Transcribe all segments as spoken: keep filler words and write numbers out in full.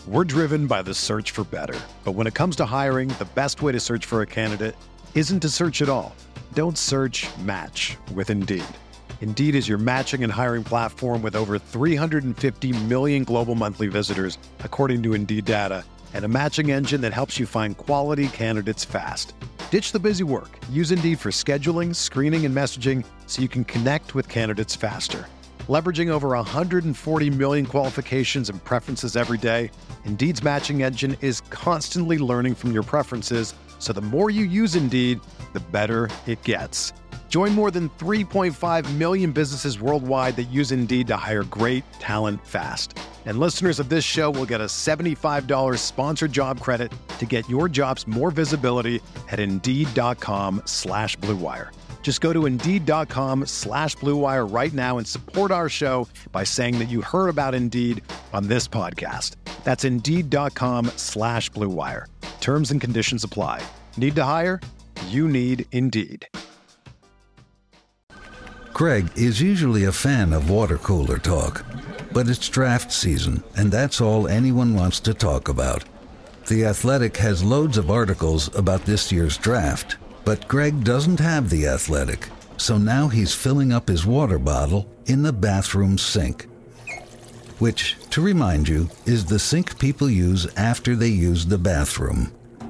We're driven by the search for better. But when it comes to hiring, the best way to search for a candidate isn't to search at all. Don't search, match with Indeed. Indeed is your matching and hiring platform with over three hundred fifty million global monthly visitors, according to Indeed data, and a matching engine that helps you find quality candidates fast. Ditch the busy work. Use Indeed for scheduling, screening, and messaging so you can connect with candidates faster. Leveraging over one hundred forty million qualifications and preferences every day, Indeed's matching engine is constantly learning from your preferences, so the more you use Indeed, the better it gets. Join more than three point five million businesses worldwide that use Indeed to hire great talent fast. And listeners of this show will get a seventy-five dollars sponsored job credit to get your jobs more visibility at Indeed.com slash Blue Wire. Just go to Indeed.com slash Blue Wire right now and support our show by saying that you heard about Indeed on this podcast. That's Indeed.com slash Blue Wire. Terms and conditions apply. Need to hire? You need Indeed. Greg is usually a fan of water cooler talk, but it's draft season, and that's all anyone wants to talk about. The Athletic has loads of articles about this year's draft, but Greg doesn't have The Athletic, so now he's filling up his water bottle in the bathroom sink. Which, to remind you, is the sink people use after they use the bathroom.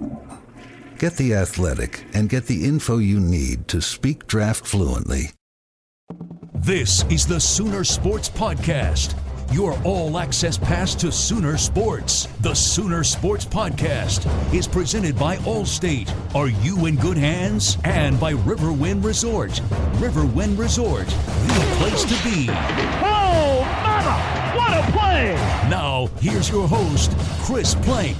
Get The Athletic and get the info you need to speak draft fluently. This is the Sooner Sports Podcast, your all-access pass to Sooner Sports. The Sooner Sports Podcast is presented by Allstate. Are you in good hands? And by Riverwind Resort. Riverwind Resort, the place to be. Oh, mama! What a play! Now, here's your host, Chris Plank.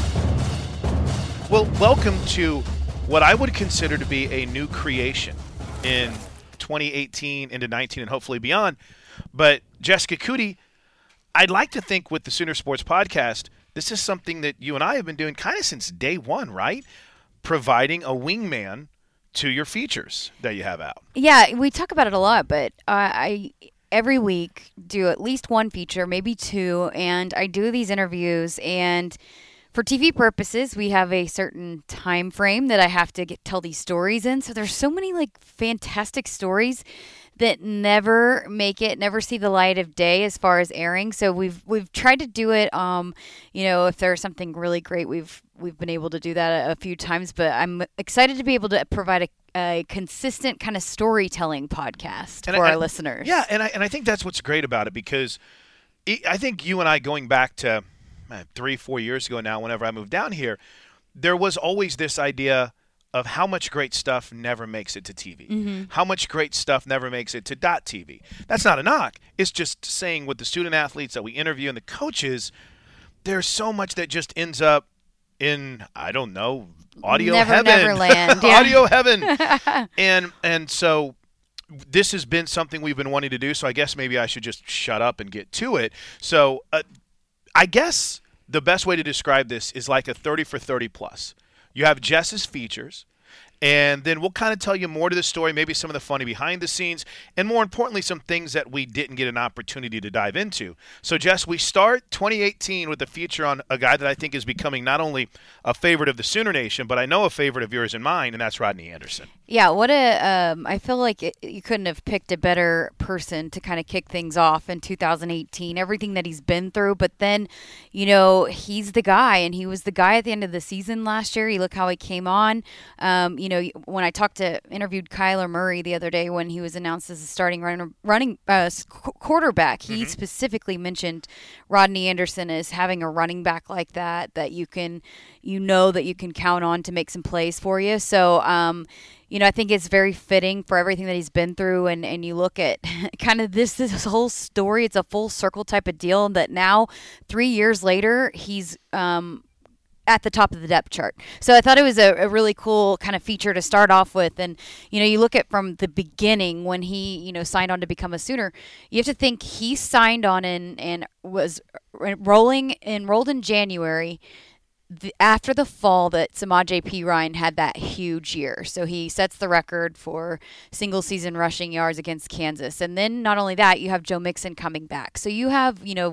Well, welcome to what I would consider to be a new creation in twenty eighteen into nineteen and hopefully beyond. But Jessica Cootie, I'd like to think with the Sooner Sports Podcast, this is something that you and I have been doing kind of since day one, right? Providing a wingman to your features that you have out. Yeah, we talk about it a lot, but uh, I every week do at least one feature, maybe two, and I do these interviews, and for T V purposes, we have a certain time frame that I have to get, tell these stories in. So there's so many like fantastic stories that never make it, never see the light of day as far as airing. So we've we've tried to do it. Um, you know, if there's something really great, we've we've been able to do that a, a few times. But I'm excited to be able to provide a, a consistent kind of storytelling podcast and for I, our I, listeners. Yeah, and I and I think that's what's great about it, because it, I think you and I, going back to three, four years ago now, whenever I moved down here, there was always this idea of how much great stuff never makes it to T V. Mm-hmm. How much great stuff never makes it to .tv. That's not a knock. It's just saying with the student athletes that we interview and the coaches, there's so much that just ends up in, I don't know, audio Never, heaven. Neverland. Yeah. Audio heaven. and and so this has been something we've been wanting to do, so I guess maybe I should just shut up and get to it. So uh, I guess the best way to describe this is like a thirty for thirty plus. You have Jess's features, and then we'll kind of tell you more to the story, maybe some of the funny behind the scenes, and more importantly, some things that we didn't get an opportunity to dive into. So, Jess, we start twenty eighteen with a feature on a guy that I think is becoming not only a favorite of the Sooner Nation, but I know a favorite of yours and mine, and that's Rodney Anderson. Yeah, what a um, I feel like it, you couldn't have picked a better person to kind of kick things off in two thousand eighteen, everything that he's been through. But then, you know, he's the guy, and he was the guy at the end of the season last year. You look how he came on. Um, you know, when I talked to, interviewed Kyler Murray the other day when he was announced as a starting running, running uh, quarterback, he mm-hmm. specifically mentioned Rodney Anderson as having a running back like that, that you can, you know, that you can count on to make some plays for you. So, um, you know, I think it's very fitting for everything that he's been through. And, and you look at kind of this, this whole story, it's a full circle type of deal that now three years later, he's um, at the top of the depth chart. So I thought it was a, a really cool kind of feature to start off with. And, you know, you look at from the beginning when he, you know, signed on to become a Sooner, you have to think he signed on and, and was rolling, enrolled in January. The, after the fall that Samaje Perine had that huge year. So he sets the record for single season rushing yards against Kansas. And then not only that, you have Joe Mixon coming back. So you have, you know,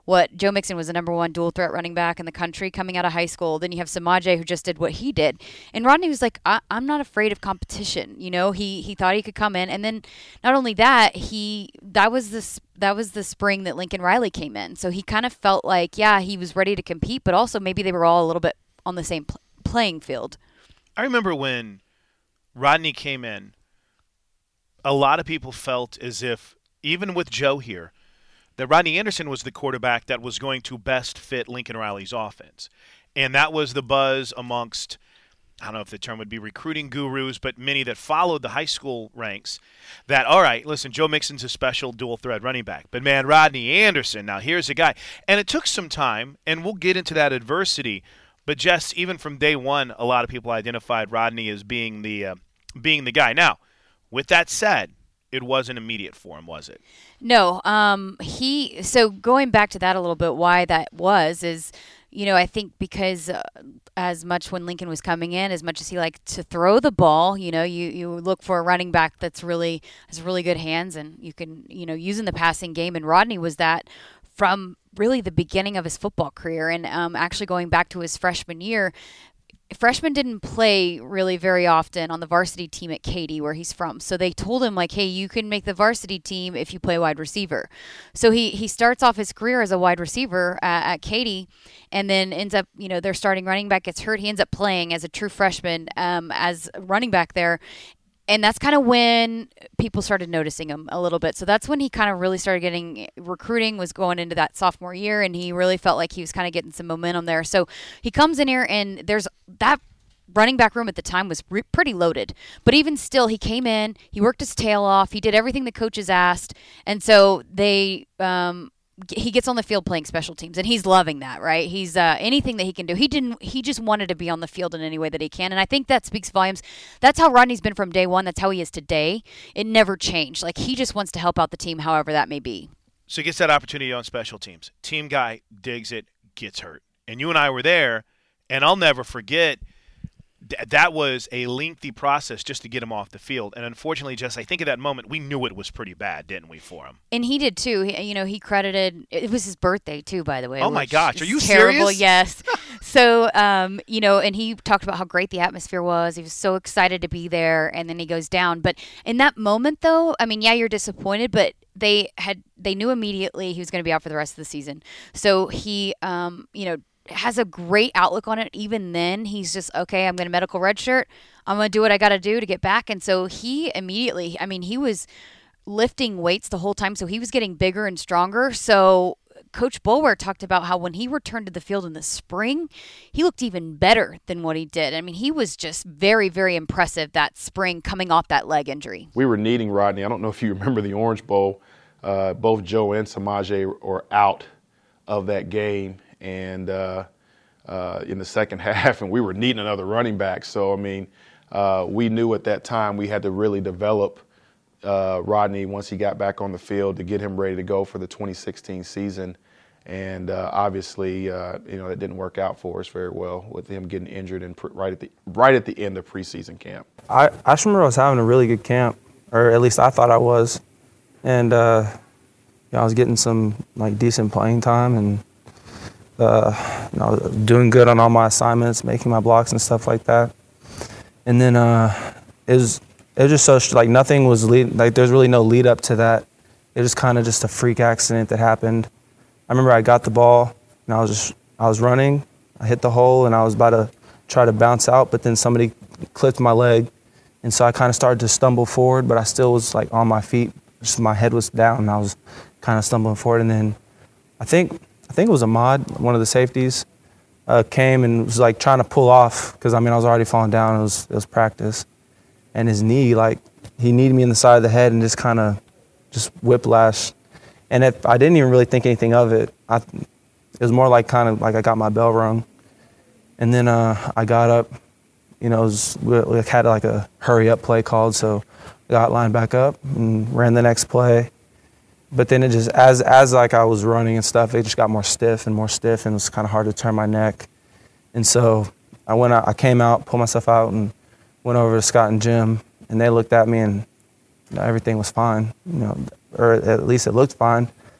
what Joe Mixon was the number one dual threat running back in the country coming out of high school. Then you have Samaje, who just did what he did. And Rodney was like, I- I'm not afraid of competition. You know, he, he thought he could come in. And then not only that, he that was the, that was the spring that Lincoln Riley came in. So he kind of felt like, yeah, he was ready to compete, but also maybe they were all a little bit on the same pl- playing field. I remember when Rodney came in, a lot of people felt as if, even with Joe here, that Rodney Anderson was the quarterback that was going to best fit Lincoln Riley's offense. And that was the buzz amongst, I don't know if the term would be recruiting gurus, but many that followed the high school ranks, that, all right, listen, Joe Mixon's a special dual threat running back. But, man, Rodney Anderson, now here's a guy. And it took some time, and we'll get into that adversity. But, Jess, even from day one, a lot of people identified Rodney as being the uh, being the guy. Now, with that said, it wasn't immediate for him, was it? No. Um, he. So going back to that a little bit, why that was is, you know, I think because uh, as much when Lincoln was coming in, as much as he liked to throw the ball, you know, you, you look for a running back that's really has really good hands and you can, you know, use in the passing game. And Rodney was that from really the beginning of his football career. And um, actually going back to his freshman year, freshman didn't play really very often on the varsity team at Katy, where he's from. So they told him, like, hey, you can make the varsity team if you play wide receiver. So he, he starts off his career as a wide receiver at, at Katy and then ends up, you know, their starting running back gets hurt. He ends up playing as a true freshman um, as a running back there. And that's kind of when people started noticing him a little bit. So that's when he kind of really started getting recruiting, was going into that sophomore year, and he really felt like he was kind of getting some momentum there. So he comes in here, and there's that running back room at the time was re- pretty loaded. But even still, he came in, he worked his tail off, he did everything the coaches asked, and so they um, he gets on the field playing special teams, and he's loving that, right? He's uh, anything that he can do. He didn't. He just wanted to be on the field in any way that he can, and I think that speaks volumes. That's how Rodney's been from day one. That's how he is today. It never changed. Like, he just wants to help out the team, however that may be. So he gets that opportunity on special teams. Team guy digs it, gets hurt, and you and I were there, and I'll never forget. That was a lengthy process just to get him off the field. And unfortunately, Jess, I think at that moment, we knew it was pretty bad, didn't we, for him? And he did, too. He, you know, he credited – it was his birthday, too, by the way. Oh, my gosh. Are you terrible. serious? Yes. So, um, you know, and he talked about how great the atmosphere was. He was so excited to be there, and then he goes down. But in that moment, though, I mean, yeah, you're disappointed, but they had they knew immediately he was going to be out for the rest of the season. So he, um, you know, has a great outlook on it. Even then, he's just, okay, I'm going to medical redshirt. I'm going to do what I got to do to get back. And so he immediately, I mean, he was lifting weights the whole time, so he was getting bigger and stronger. So Coach Boulware talked about how when he returned to the field in the spring, he looked even better than what he did. I mean, he was just very, very impressive that spring coming off that leg injury. We were needing Rodney. I don't know if you remember the Orange Bowl. Uh, both Joe and Samaje were out of that game. And uh, uh, in the second half, and we were needing another running back. So, I mean, uh, we knew at that time we had to really develop uh, Rodney once he got back on the field to get him ready to go for the twenty sixteen season. And uh, obviously, uh, you know, it didn't work out for us very well with him getting injured and pre- right at the right at the end of preseason camp. I, I just remember I was having a really good camp, or at least I thought I was, and uh, you know, I was getting some like decent playing time and. Uh, you know, doing good on all my assignments, making my blocks and stuff like that. And then uh, it was it was just so like nothing was lead like there's really no lead up to that. It was kind of just a freak accident that happened. I remember I got the ball and I was just I was running, I hit the hole and I was about to try to bounce out, but then somebody clipped my leg, and so I kind of started to stumble forward, but I still was like on my feet, just my head was down and I was kind of stumbling forward, and then I think. I think it was Ahmad, one of the safeties, uh, came and was like trying to pull off because I mean I was already falling down. It was it was practice, and his knee like he kneed me in the side of the head and just kind of just whiplash. And if I didn't even really think anything of it, I, it was more like kind of like I got my bell rung, and then uh, I got up. You know, it was, we, we had like a hurry up play called, so I got lined back up and ran the next play. But then it just, as as like I was running and stuff, it just got more stiff and more stiff, and it was kind of hard to turn my neck. And so I went out, I came out, pulled myself out, and went over to Scott and Jim, and they looked at me, and you know, everything was fine, you know, or at least it looked fine.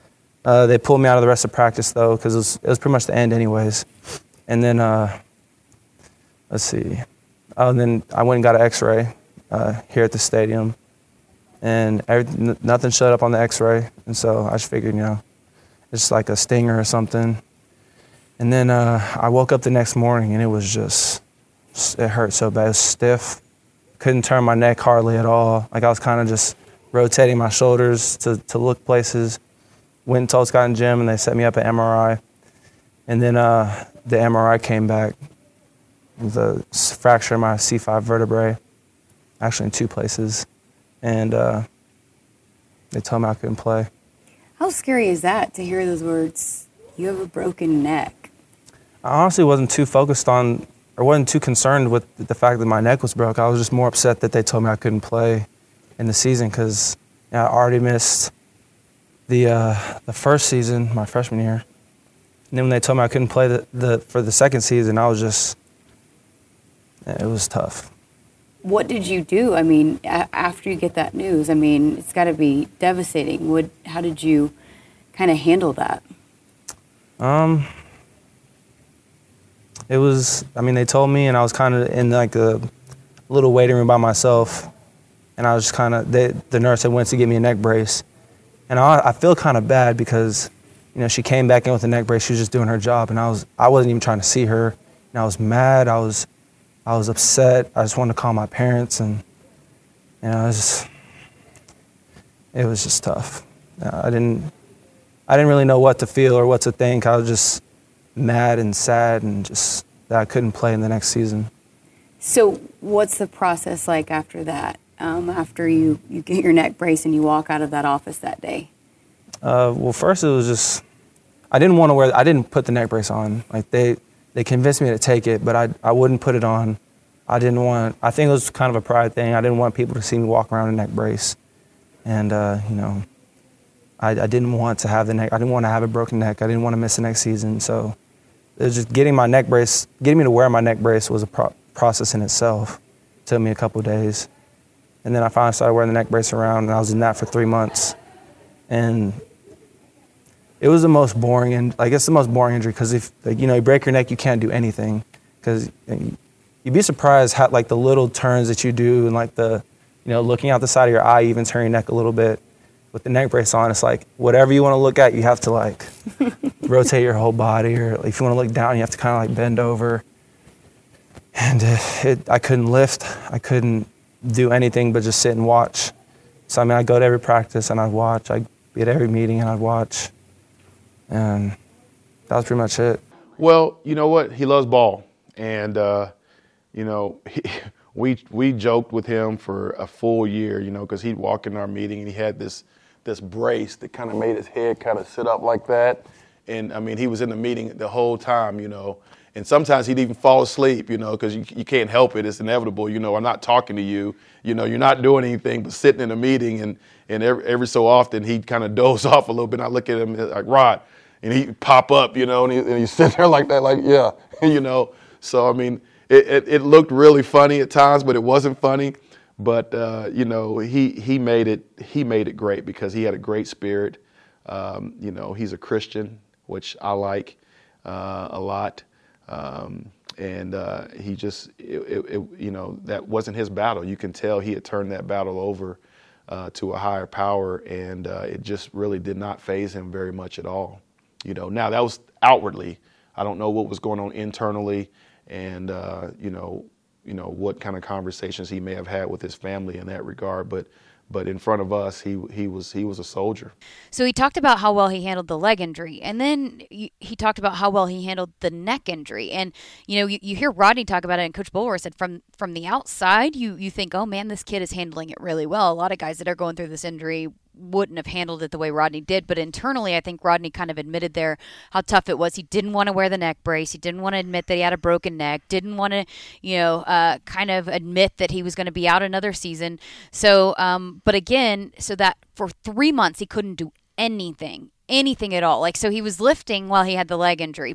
Uh, they pulled me out of the rest of practice, though, because it was, it was pretty much the end anyways. And then, uh, let's see. Oh, and then I went and got an x-ray uh, here at the stadium. And every, nothing showed up on the x-ray. And so I just figured, you know, it's like a stinger or something. And then uh, I woke up the next morning, and it was just, it hurt so bad. It was stiff. Couldn't turn my neck hardly at all. Like I was kind of just rotating my shoulders to, to look places. Went and told Scott and Jim, and they set me up an M R I. And then uh, the M R I came back with a fracture in my C five vertebrae, actually in two places. And uh, they told me I couldn't play. How scary is that to hear those words, you have a broken neck? I honestly wasn't too focused on, or wasn't too concerned with the fact that my neck was broke. I was just more upset that they told me I couldn't play in the season because you know, I already missed the uh, the first season, my freshman year. And then when they told me I couldn't play the, the for the second season, I was just, it was tough. What did you do? I mean, a- after you get that news, I mean, it's got to be devastating. What, how did you kind of handle that? Um, it was, I mean, they told me, and I was kind of in like a little waiting room by myself, and I was just kind of, the nurse had went to get me a neck brace, and I, I feel kind of bad because, you know, she came back in with a neck brace. She was just doing her job, and I was, I wasn't even trying to see her, and I was mad. I was. I was upset. I just wanted to call my parents, and you know, it was just, it was just tough. I didn't, I didn't really know what to feel or what to think. I was just mad and sad, and just that I couldn't play in the next season. So, what's the process like after that? Um, after you, you get your neck brace and you walk out of that office that day? Uh, well, first it was just, I didn't want to wear. I didn't put the neck brace on. Like they. They convinced me to take it, but I I wouldn't put it on. I didn't want, I think it was kind of a pride thing. I didn't want people to see me walk around in a neck brace. And, uh, you know, I, I didn't want to have the neck, I didn't want to have a broken neck. I didn't want to miss the next season. So it was just getting my neck brace, getting me to wear my neck brace was a pro- process in itself. It took me a couple of days. And then I finally started wearing the neck brace around, and I was in that for three months. And it was the most boring, and I guess the most boring injury because if like, you know you break your neck, you can't do anything. Because you'd be surprised how like the little turns that you do and like the, you know, looking out the side of your eye, even turn your neck a little bit. With the neck brace on, it's like whatever you want to look at, you have to like rotate your whole body, or if you want to look down, you have to kind of like bend over. And it, it, I couldn't lift, I couldn't do anything but just sit and watch. So I mean, I'd go to every practice and I'd watch. I'd be at every meeting and I'd watch. And that was pretty much it. Well, you know what? He loves ball. And, uh, you know, he, we we joked with him for a full year, you know, because he'd walk in our meeting and he had this this brace that kind of made his head kind of sit up like that. And, I mean, he was in the meeting the whole time, you know. And sometimes he'd even fall asleep, you know, because you, you can't help it. It's inevitable. You know, I'm not talking to you. You know, you're not doing anything but sitting in a meeting. And, and every, every so often he'd kind of doze off a little bit. I look at him like, Rod. And he'd pop up, you know, and, he, and he'd sit there like that, like, yeah, you know. So, I mean, it, it, it looked really funny at times, but it wasn't funny. But, uh, you know, he, he made it he made it great because he had a great spirit. Um, you know, he's a Christian, which I like uh, a lot. Um, and uh, he just, it, it, it, you know, that wasn't his battle. You can tell he had turned that battle over uh, to a higher power, and uh, it just really did not faze him very much at all. You know, now that was outwardly. I don't know what was going on internally, and uh, you know, you know what kind of conversations he may have had with his family in that regard. But, but in front of us, he he was he was a soldier. So he talked about how well he handled the leg injury, and then he talked about how well he handled the neck injury. And you know, you, you hear Rodney talk about it, and Coach Bulwer said from from the outside, you you think, oh man, this kid is handling it really well. A lot of guys that are going through this injury wouldn't have handled it the way Rodney did. But internally, I think Rodney kind of admitted there how tough it was. He didn't want to wear the neck brace. He didn't want to admit that he had a broken neck. Didn't want to, you know, uh, kind of admit that he was going to be out another season. So, um, but again, so that for three months, he couldn't do anything, anything at all. Like, so he was lifting while he had the leg injury, but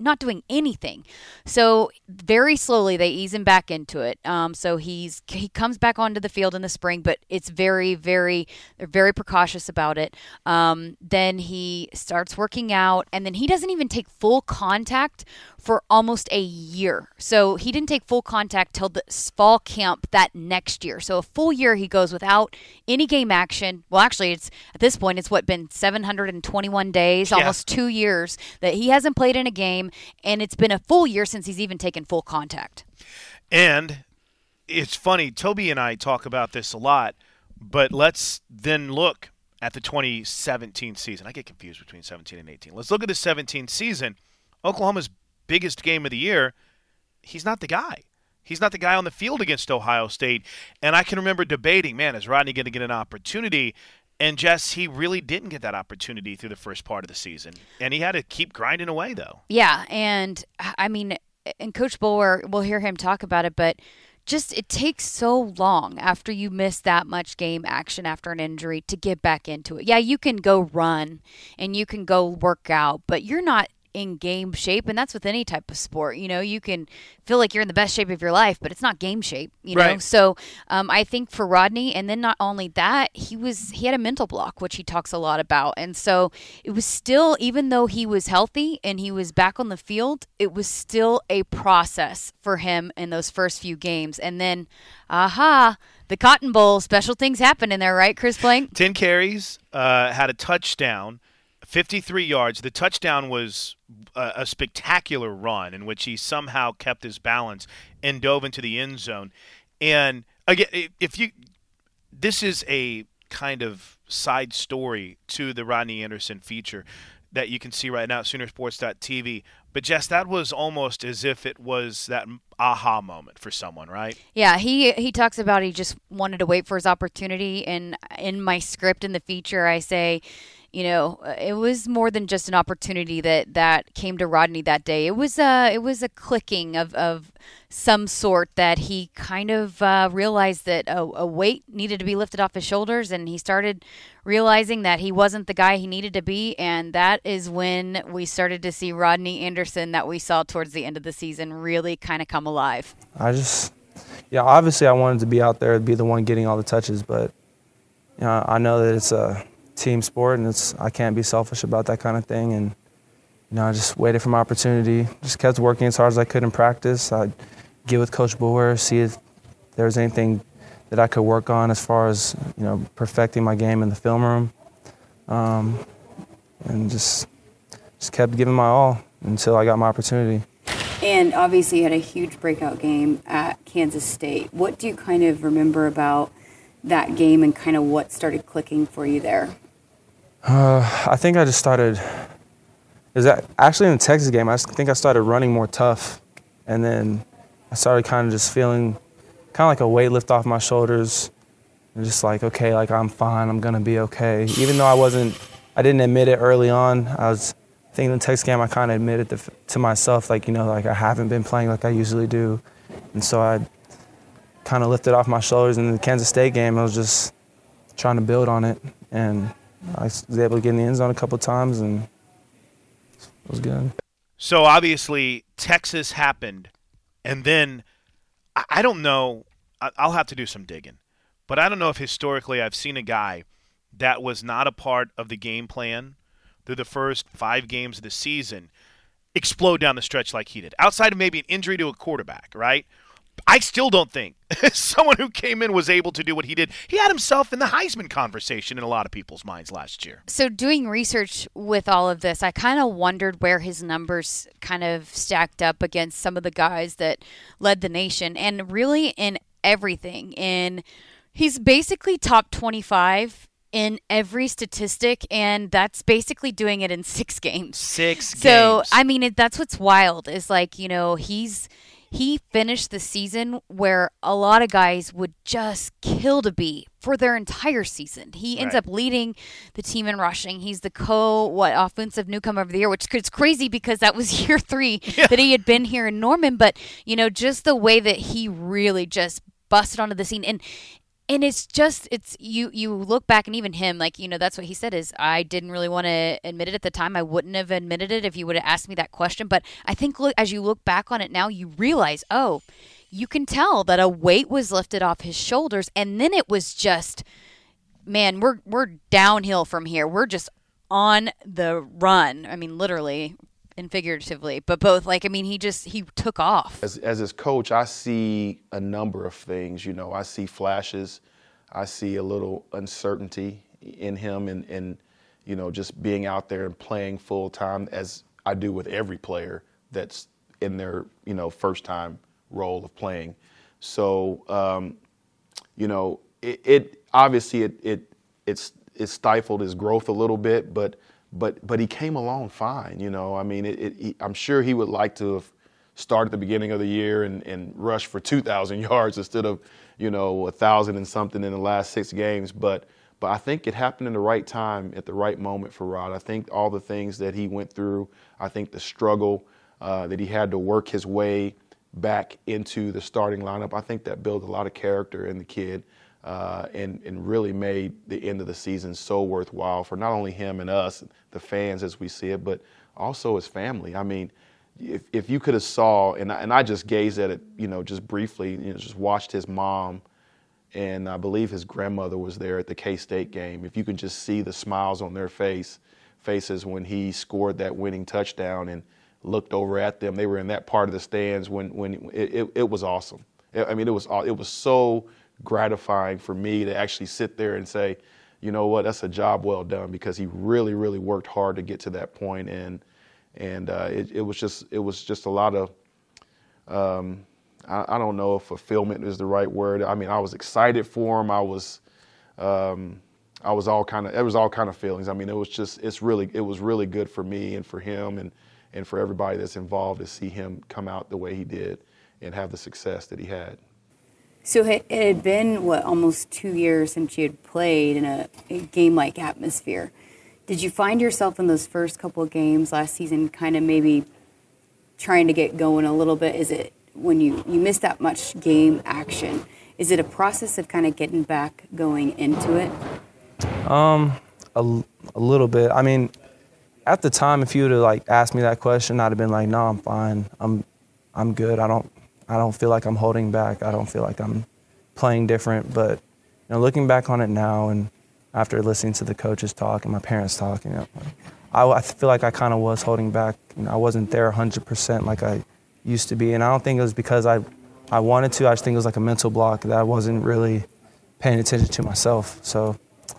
not doing anything. So very slowly they ease him back into it. Um, so he's he comes back onto the field in the spring, but it's very, very, they're very precautious about it. Um, then he starts working out, and then he doesn't even take full contact for almost a year. So he didn't take full contact till the fall camp that next year. So a full year he goes without any game action. Well, actually, it's at this point, it's what, been seven hundred twenty-one days, yeah. almost two years that he hasn't played in a game, and it's been a full year since he's even taken full contact. And it's funny, Toby and I talk about this a lot, but let's then look at the twenty seventeen season. I get confused between seventeen and eighteen. Let's look at the seventeen season. Oklahoma's biggest game of the year, he's not the guy. He's not the guy on the field against Ohio State. And I can remember debating, man, is Rodney going to get an opportunity? And Jess, he really didn't get that opportunity through the first part of the season. And he had to keep grinding away, though. Yeah, and I mean, and Coach Bower, we'll hear him talk about it, but just it takes so long after you miss that much game action after an injury to get back into it. Yeah, you can go run and you can go work out, but you're not in game shape, and that's with any type of sport. You know, you can feel like you're in the best shape of your life, but it's not game shape, you know? Right. So um, I think for Rodney, and then not only that, he was he had a mental block, which he talks a lot about. And so it was still, even though he was healthy and he was back on the field, it was still a process for him in those first few games. And then, aha, the Cotton Bowl, special things happened in there, right, Chris Blank? ten carries, uh, had a touchdown, fifty-three yards. The touchdown was a, a spectacular run in which he somehow kept his balance and dove into the end zone. And again, if you, this is a kind of side story to the Rodney Anderson feature that you can see right now at Sooner Sports dot T V. But Jess, that was almost as if it was that aha moment for someone, right? Yeah, he he talks about he just wanted to wait for his opportunity. And in my script in the feature, I say, you know, it was more than just an opportunity that, that came to Rodney that day. It was a, it was a clicking of, of some sort that he kind of uh, realized that a, a weight needed to be lifted off his shoulders, and he started realizing that he wasn't the guy he needed to be, and that is when we started to see Rodney Anderson that we saw towards the end of the season really kind of come alive. I just, yeah, obviously I wanted to be out there, be the one getting all the touches, but you know, I know that it's a team sport, and it's I can't be selfish about that kind of thing. And you know, I just waited for my opportunity, just kept working as hard as I could in practice. I'd get with Coach Bower, see if there was anything that I could work on as far as, you know, perfecting my game in the film room, um, and just just kept giving my all until I got my opportunity. And obviously you had a huge breakout game at Kansas State. What do you kind of remember about that game and kind of what started clicking for you there? Uh, I think I just started, is that actually in the Texas game, I think I started running more tough. And then I started kind of just feeling kind of like a weight lift off my shoulders. And just like, okay, like I'm fine, I'm going to be okay. Even though I wasn't, I didn't admit it early on. I was, I think in the Texas game, I kind of admitted to, to myself, like, you know, like I haven't been playing like I usually do. And so I kind of lifted off my shoulders. And in the Kansas State game, I was just trying to build on it. And I was able to get in the end zone a couple of times, and it was good. So obviously Texas happened, and then I don't know, I'll have to do some digging, but I don't know if historically I've seen a guy that was not a part of the game plan through the first five games of the season explode down the stretch like he did, outside of maybe an injury to a quarterback, right? I still don't think someone who came in was able to do what he did. He had himself in the Heisman conversation in a lot of people's minds last year. So doing research with all of this, I kind of wondered where his numbers kind of stacked up against some of the guys that led the nation, and really in everything. And he's basically top twenty-five in every statistic, and that's basically doing it in six games. Six so, games. So, I mean, it, that's what's wild is like, you know, he's – he finished the season where a lot of guys would just kill to be for their entire season. He ends right. up leading the team in rushing. He's the co what offensive newcomer of the year, which is crazy because that was year three yeah. that he had been here in Norman. But, you know, just the way that he really just busted onto the scene. And And it's just, it's you, you look back and even him, like, you know, that's what he said is I didn't really want to admit it at the time. I wouldn't have admitted it if you would have asked me that question. But I think look, as you look back on it now, you realize, oh, you can tell that a weight was lifted off his shoulders. And then it was just, man, we're we're downhill from here. We're just on the run. I mean, literally and figuratively, but both. Like, I mean, he just, he took off. As, as his coach, I see a number of things. You know, I see flashes. I see a little uncertainty in him and, and you know, just being out there and playing full time as I do with every player that's in their, you know, first time role of playing. So, um, you know, it, it obviously it, it it's it stifled his growth a little bit, but but but he came along fine. You know, I mean, it, it, he, I'm sure he would like to have started at the beginning of the year and, and rushed for two thousand yards instead of, you know, a thousand and something in the last six games. But but I think it happened in the right time at the right moment for Rod. I think all the things that he went through, I think the struggle uh, that he had to work his way back into the starting lineup, I think that built a lot of character in the kid uh, and, and really made the end of the season so worthwhile for not only him and us, the fans as we see it, but also his family. I mean, if if you could have saw, and I, and I just gazed at it, you know, just briefly, you know, just watched his mom, and I believe his grandmother was there at the K-State game. If you could just see the smiles on their face, faces when he scored that winning touchdown and looked over at them. They were in that part of the stands when when it, it, it was awesome. I mean, it was it was so gratifying for me to actually sit there and say, you know what, that's a job well done, because he really, really worked hard to get to that point, and and uh, it, it was just it was just a lot of um, I, I don't know if fulfillment is the right word. I mean, I was excited for him. I was um, I was all kind of it was all kind of feelings. I mean, it was just it's really it was really good for me and for him and. and for everybody that's involved to see him come out the way he did and have the success that he had. So it had been, what, almost two years since you had played in a, a game-like atmosphere. Did you find yourself in those first couple of games last season kind of maybe trying to get going a little bit? Is it, when you, you miss that much game action, is it a process of kind of getting back going into it? Um, a, a little bit. I mean, at the time, if you would have like asked me that question, I'd have been like, "No, I'm fine. I'm, I'm good. I don't, I don't feel like I'm holding back. I don't feel like I'm playing different." But you know, looking back on it now, and after listening to the coaches talk and my parents talk, you know, I, I feel like I kind of was holding back. You know, I wasn't there one hundred percent like I used to be, and I don't think it was because I, I wanted to. I just think it was like a mental block that I wasn't really paying attention to myself. So.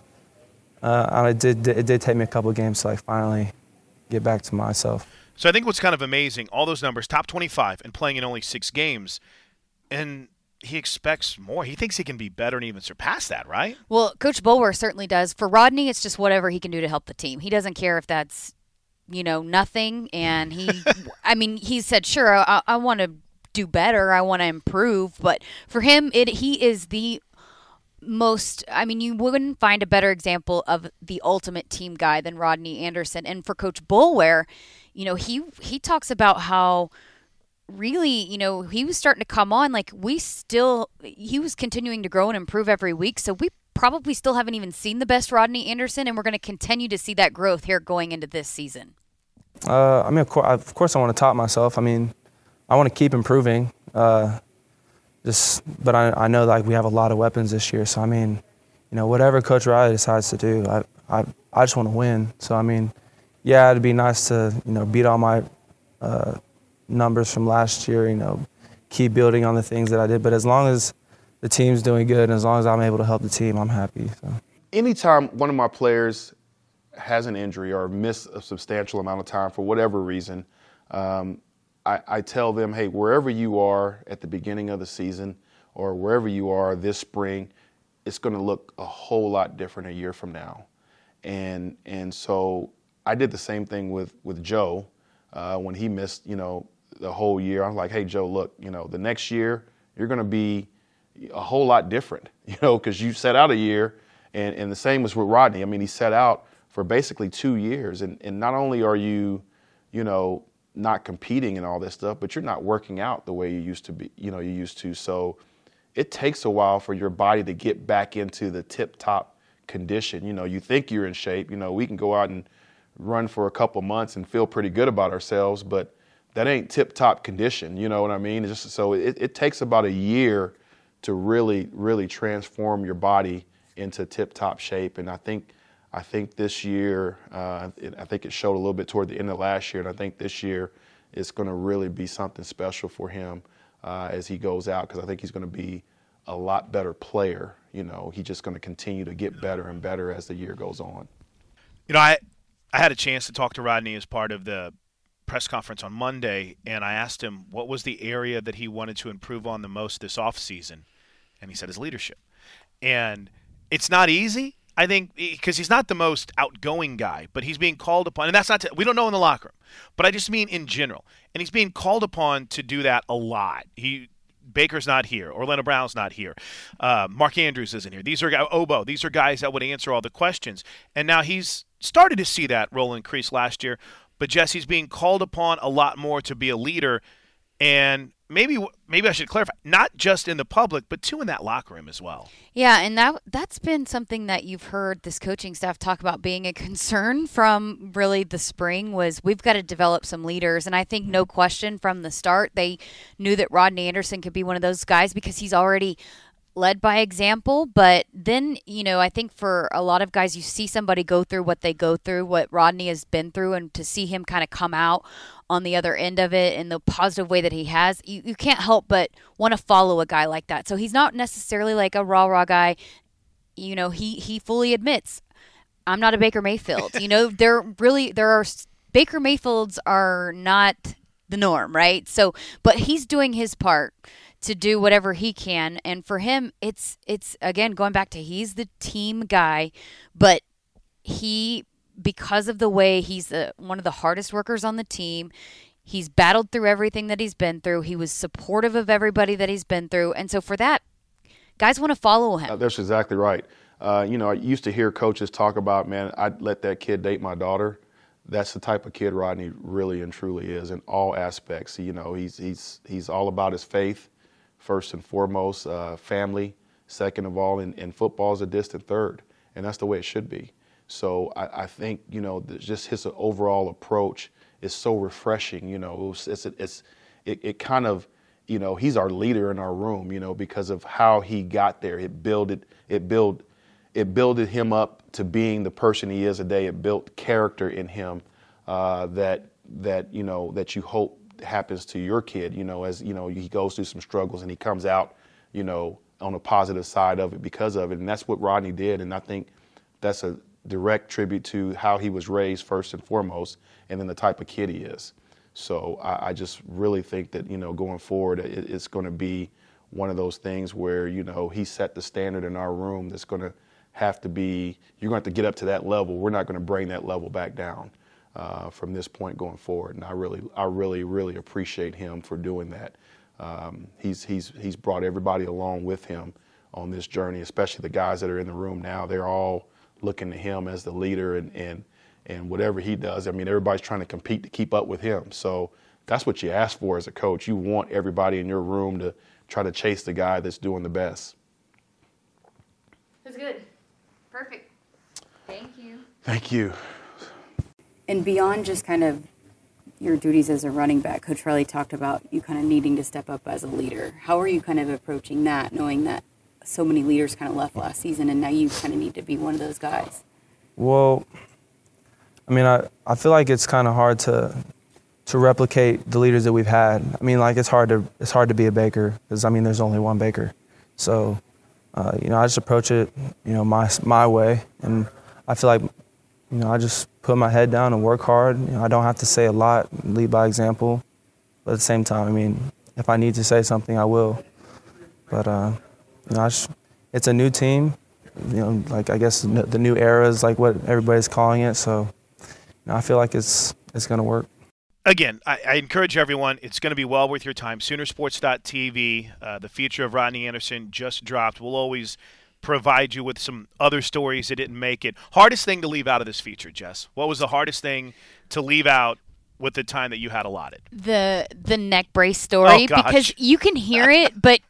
Uh, it did. It did take me a couple of games to like finally get back to myself. So I think what's kind of amazing, all those numbers, top twenty-five, and playing in only six games, and he expects more. He thinks he can be better and even surpass that, right? Well, Coach Boulware certainly does. For Rodney, it's just whatever he can do to help the team. He doesn't care if that's, you know, nothing. And he, I mean, he said, sure, I, I want to do better. I want to improve. But for him, it he is the most, I mean, you wouldn't find a better example of the ultimate team guy than Rodney Anderson. And for Coach Boulware, you know, he he talks about how really, you know, he was starting to come on. Like, we still, he was continuing to grow and improve every week. So we probably still haven't even seen the best Rodney Anderson, and we're going to continue to see that growth here going into this season. Uh, I mean, of course, of course I want to top myself. I mean, I want to keep improving. Uh, Just, but I, I know like we have a lot of weapons this year. So I mean, you know, whatever Coach Riley decides to do, I I, I just want to win. So I mean, yeah, it'd be nice to you know beat all my uh, numbers from last year. You know, keep building on the things that I did. But as long as the team's doing good and as long as I'm able to help the team, I'm happy. So. Anytime one of my players has an injury or miss a substantial amount of time for whatever reason. Um, I, I tell them, hey, wherever you are at the beginning of the season or wherever you are this spring, it's going to look a whole lot different a year from now. And and so I did the same thing with, with Joe uh, when he missed, you know, the whole year. I was like, hey, Joe, look, you know, the next year you're going to be a whole lot different, you know, because you set out a year. And, and the same was with Rodney. I mean, he set out for basically two years. And, and not only are you, you know, not competing and all this stuff, but you're not working out the way you used to be, you know, you used to. So it takes a while for your body to get back into the tip-top condition. You know, you think you're in shape. You know, we can go out and run for a couple months and feel pretty good about ourselves, but that ain't tip-top condition. You know what I mean? It's just, so it, it takes about a year to really, really transform your body into tip-top shape. And I think, I think this year, uh, it, I think it showed a little bit toward the end of last year, and I think this year it's going to really be something special for him uh, as he goes out, because I think he's going to be a lot better player. You know, he's just going to continue to get better and better as the year goes on. You know, I I had a chance to talk to Rodney as part of the press conference on Monday, and I asked him what was the area that he wanted to improve on the most this offseason, and he said his leadership. And it's not easy, I think, because he's not the most outgoing guy, but he's being called upon, and that's not to, we don't know in the locker room, but I just mean in general. And he's being called upon to do that a lot. He Baker's not here. Orlando Brown's not here. Uh, Mark Andrews isn't here. These are Obo. These are guys that would answer all the questions. And now he's started to see that role increase last year. But Jesse's being called upon a lot more to be a leader. And maybe maybe I should clarify, not just in the public, but too in that locker room as well. Yeah, and that that's been something that you've heard this coaching staff talk about being a concern from really the spring, was we've got to develop some leaders. And I think no question from the start they knew that Rodney Anderson could be one of those guys because he's already led by example. But then, you know, I think for a lot of guys, you see somebody go through what they go through, what Rodney has been through, and to see him kind of come out on the other end of it in the positive way that he has, you, you can't help but want to follow a guy like that. So he's not necessarily like a rah-rah guy. You know, he, he fully admits, I'm not a Baker Mayfield. You know, there really, there are, Baker Mayfields are not the norm, right? So, but he's doing his part to do whatever he can. And for him, it's, it's again, going back to, he's the team guy, but he, because of the way he's the, one of the hardest workers on the team, he's battled through everything that he's been through. He was supportive of everybody that he's been through. And so for that, guys want to follow him. Uh, that's exactly right. Uh, you know, I used to hear coaches talk about, man, I'd let that kid date my daughter. That's the type of kid Rodney really and truly is in all aspects. You know, he's he's he's all about his faith, first and foremost, uh, family, second of all, and, and football is a distant third. And that's the way it should be. So I, I think, you know, just his overall approach is so refreshing. You know, it's, it's, it's it, it kind of, you know, he's our leader in our room, you know, because of how he got there. It builded, it build, it builded him up to being the person he is today. It built character in him uh, that that you know that you hope happens to your kid. You know, as you know, he goes through some struggles and he comes out, you know, on a positive side of it because of it. And that's what Rodney did. And I think that's a direct tribute to how he was raised first and foremost, and then the type of kid he is. So I, I just really think that, you know, going forward, it, it's going to be one of those things where, you know, he set the standard in our room that's going to have to be, you're going to have to get up to that level. We're not going to bring that level back down uh, from this point going forward. And I really, I really, really appreciate him for doing that. Um, he's, he's, he's brought everybody along with him on this journey, especially the guys that are in the room now. They're all looking to him as the leader, and, and and whatever he does, I mean, everybody's trying to compete to keep up with him. So that's what you ask for as a coach. You want everybody in your room to try to chase the guy that's doing the best. That's good. Perfect. Thank you. Thank you. And beyond just kind of your duties as a running back, Coach Riley talked about you kind of needing to step up as a leader. How are you kind of approaching that, knowing that so many leaders kind of left last season and now you kind of need to be one of those guys? Well, I mean, I, I feel like it's kind of hard to to replicate the leaders that we've had. I mean, like it's hard to it's hard to be a Baker because I mean, there's only one Baker. So, uh, you know, I just approach it, you know, my my way, and I feel like, you know, I just put my head down and work hard. You know, I don't have to say a lot, lead by example, but at the same time, I mean, if I need to say something, I will. But uh, you know, I just, it's a new team. You know, like I guess the new era is like what everybody's calling it. So, you know, I feel like it's it's going to work. Again, I, I encourage everyone. It's going to be well worth your time. Sooner Sports dot T V, uh, the feature of Rodney Anderson just dropped. We'll always provide you with some other stories that didn't make it. Hardest thing to leave out of this feature, Jess? What was the hardest thing to leave out with the time that you had allotted? The the neck brace story, oh, because you can hear it, but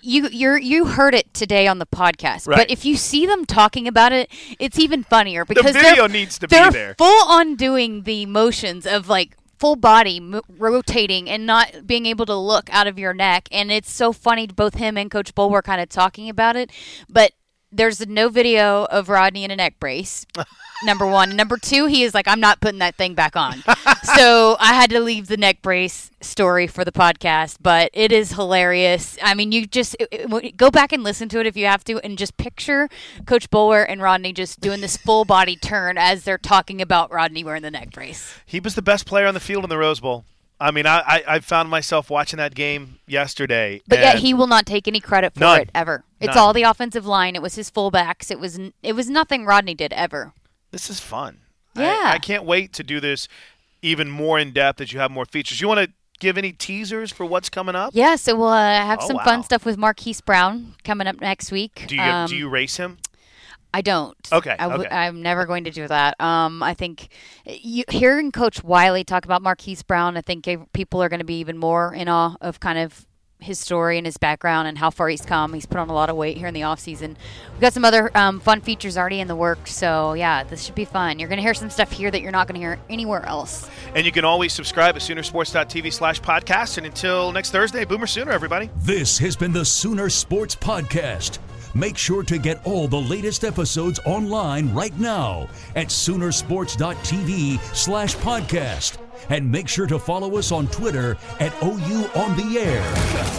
you you're you heard it today on the podcast, Right. but if you see them talking about it, it's even funnier because the video they're, needs to be they're there. full on doing the motions of like full body mo- rotating and not being able to look out of your neck, and it's so funny. Both him and Coach Bull were kind of talking about it, but there's no video of Rodney in a neck brace. Number one. Number two, he is like, I'm not putting that thing back on. So I had to leave the neck brace story for the podcast, but it is hilarious. I mean, you just it, it, go back and listen to it if you have to, and just picture Coach Bowler and Rodney just doing this full body turn as they're talking about Rodney wearing the neck brace. He was the best player on the field in the Rose Bowl. I mean, I, I, I found myself watching that game yesterday. But yet he will not take any credit for None. it ever. It's None. all the offensive line. It was his fullbacks. It was it was nothing Rodney did ever. This is fun. Yeah. I, I can't wait to do this even more in depth as you have more features. You want to give any teasers for what's coming up? Yeah, so we'll uh, have Oh, some wow. fun stuff with Marquise Brown coming up next week. Do you Um, do you race him? I don't. Okay, I w- okay. I'm never going to do that. Um, I think you, hearing Coach Wiley talk about Marquise Brown, I think eh, people are going to be even more in awe of kind of his story and his background and how far he's come. He's put on a lot of weight here in the offseason. We've got some other um, fun features already in the works. So, yeah, this should be fun. You're going to hear some stuff here that you're not going to hear anywhere else. And you can always subscribe at Soonersports.tv slash podcast. And until next Thursday, Boomer Sooner, everybody. This has been the Sooner Sports Podcast. Make sure to get all the latest episodes online right now at Soonersports.tv slash podcast. And make sure to follow us on Twitter at O U on the air.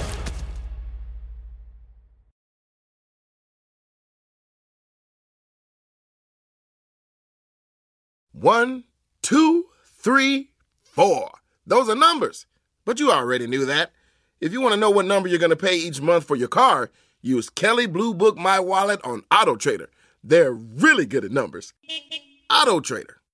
One, two, three, four. Those are numbers. But you already knew that. If you want to know what number you're going to pay each month for your car, use Kelley Blue Book My Wallet on Auto Trader. They're really good at numbers. Auto Trader.